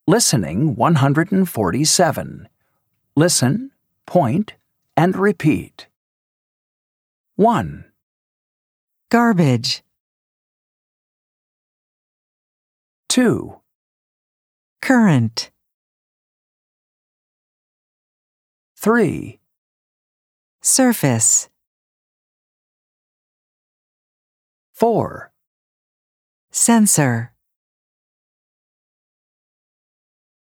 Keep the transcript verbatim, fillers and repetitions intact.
Listening one hundred forty-seven. Listen, point, and repeat. one. Garbage. two. Current. three. Surface. four. Sensor.